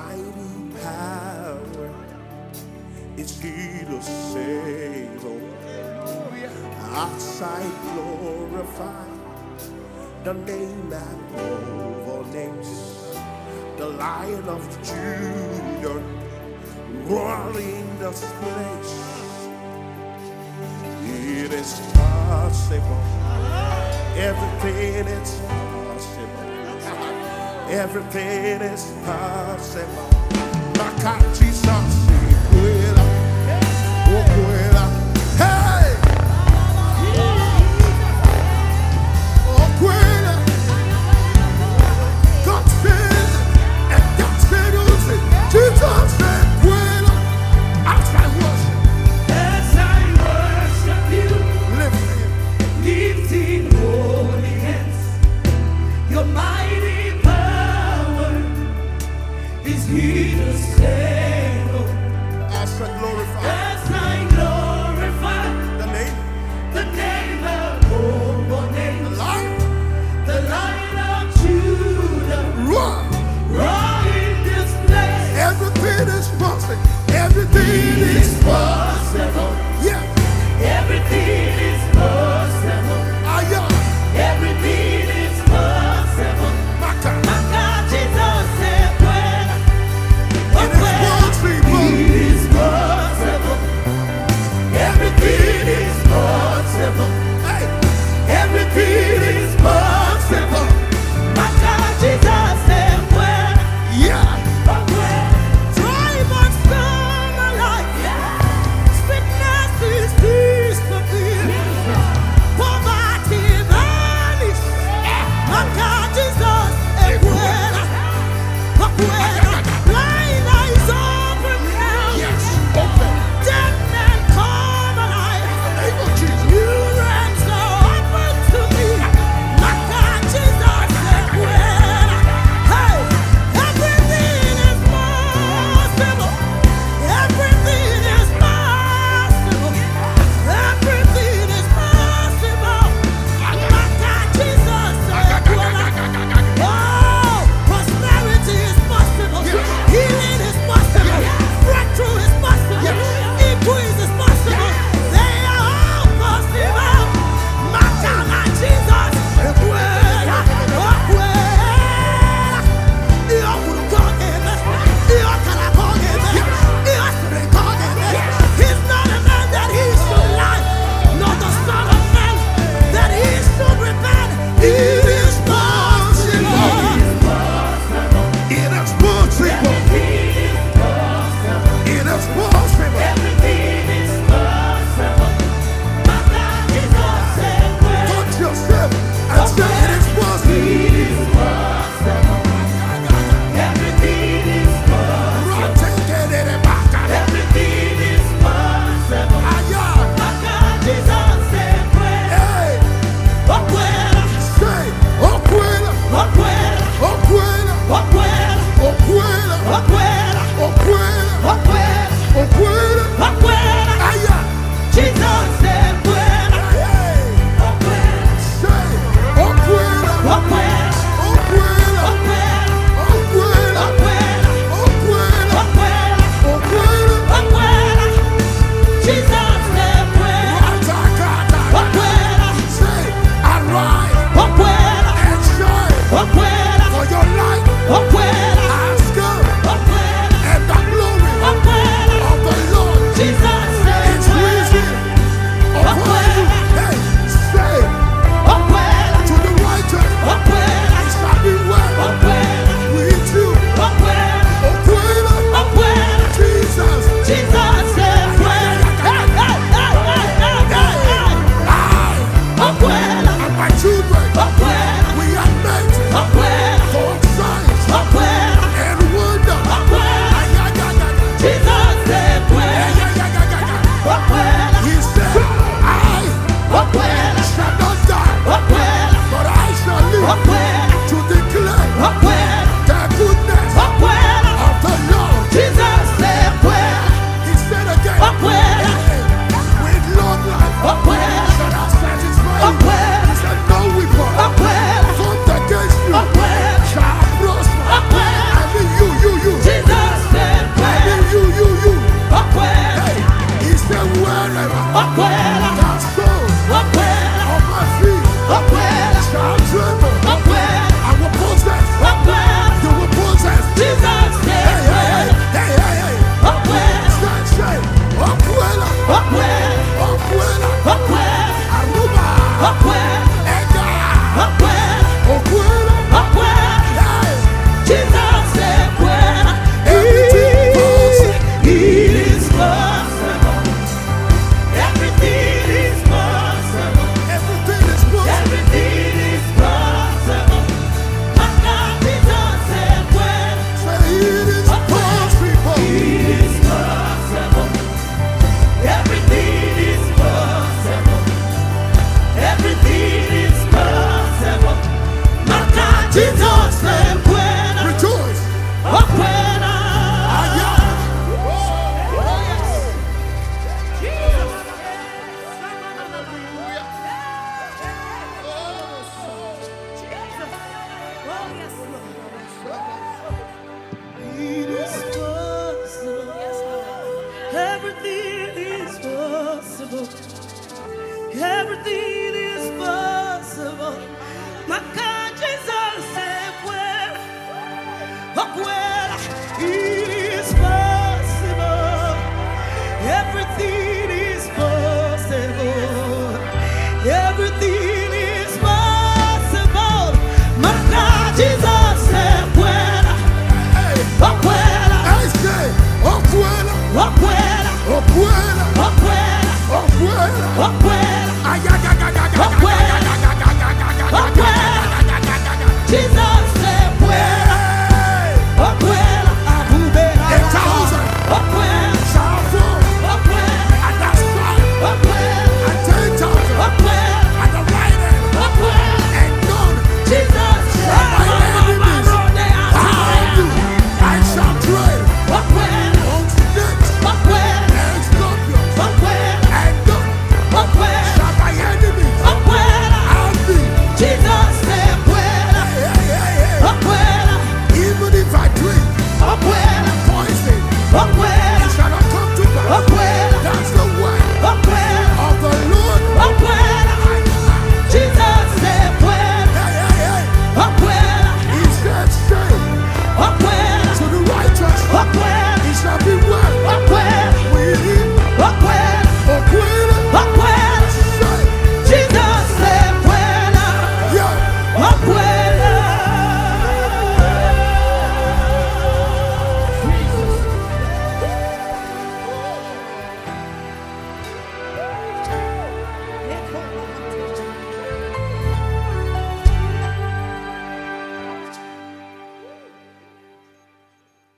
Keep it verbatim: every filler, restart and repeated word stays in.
mighty power is he to save. Oh, I glorify the name above all names, the Lion of Judah, roaring this place. It is possible. Everything is possible. Everything is possible. Maka Jesus, Puela, oh Puela, hey, oh Puela. God says, and God said, Jesus said, Puela. As I worship, as I worship you, lifting, lifting holy hands, your mighty power is here to save. as I glorify As I glorify the name, the name above all the names, Lion, the Lion of Judah, roar. roar in this place. Everything is possible. Everything is It's possible. yeah. Everything is possible. I am Everything is possible. Maka. My God, Jesus said, "Pueda, oh, It is pueda." possible. It is possible. Everything is possible. Hey, Everything is possible. My God, Jesus said, "Pueda, yeah. oh, pueda." Dry bones come alive. Sickness is disappeared. Poverty vanished. My God, Jesus said, "Pueda, oh, pueda." Blind eyes open now. Yes. Open. Dead men come alive. Name of Jesus. New realms are open to me. My God, Jesus said, "Pueda." Hey, everything is possible. Everything is possible. Everything is possible. My God, Jesus said, "Pueda." Oh, prosperity is possible. Healing is possible. Breakthrough is possible. Increase is possible. They are all possible. My God, Jesus said, "Pueda, oh, pueda." Io puro cogeme. Io te la cogeme. Io se ne cogeme. He's not a man that he should lie, nor the son of man that he should repent. It is possible. It is possible. It is possible. Everything is possible. My God, Jesus said, "Pueda." Touch yourself and say it is possible. It is possible. Everything is possible. Right, take it in back. Everything is possible. I am. My God, Jesus said, "Pueda, Hey, oh, pueda, say, oh, Puela, oh, pueda, oh, Puela, oh, pueda, oh, Puela, oh, pueda, oh, Puela, oh, pueda, oh, Puela. oh, pueda." I am. Jesus said, "Pueda, Hey, oh, pueda, say, oh, Puela, oh, pueda, oh, Puela, oh, pueda, oh, Puela, oh, pueda, oh, Puela, oh, pueda, oh, Puela. oh, pueda." Jesus said, "Pueda, Atakata. oh, pueda, Say, arise oh, pueda, and shine, oh, pueda, for your light oh, pueda, has come, oh, pueda, and the glory oh, pueda." of the Lord Jesus said, is "Pueda, risen upon you. Hey, say oh, pueda, to the righteous, oh, pueda, it shall be oh, well pueda, with you. oh, pueda, Oh, Puela, oh, pueda." Jesus, Jesus said, "Pueda." Hey, hey, hey, hey, hey, hey, hey. I Oh, pueda, and my children, oh, pueda, we are meant oh, pueda, for signs oh, pueda, and wonder. oh, pueda. Ay, ay, ay, ay, ay. Jesus said, Ay, "Pueda, ay, ay, ay, ay, ay. oh, pueda, He said, I oh, pueda, shall not die, oh, pueda, but I shall oh, live pueda, to declare oh, pueda, the goodness oh, pueda." of the Lord. Jesus said, "Pueda, He said again, oh, pueda, with long life oh, pueda, shall I satisfy oh, you. pueda, He said, no weapon oh, pueda, formed against you oh, pueda, shall prosper. oh, pueda. I mean you, you, you. Jesus everything is possible. My God, Jesus said, well, oh, well, it is possible. Everything is possible. Everything is possible. My God, Jesus said, well, oh, well, I say, oh, well, oh, well, oh, well, oh, well, oh, well, oh, well, ay, ay, ay, ay, ay, ay, ay, ay, ay, ay, ay, ay, ay, ay, ay, oh, well.